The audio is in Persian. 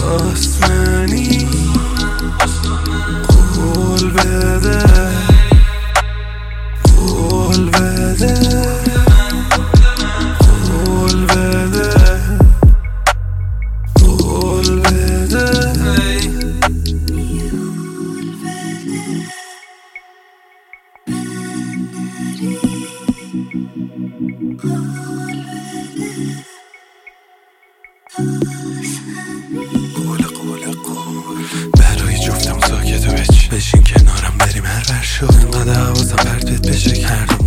واسمنی قول بده قول بده قول بده قول بده قول برای جفتم ساکت و بشین کنارم بریم هر ور شد انقدر حواسم پرتت بشه کردم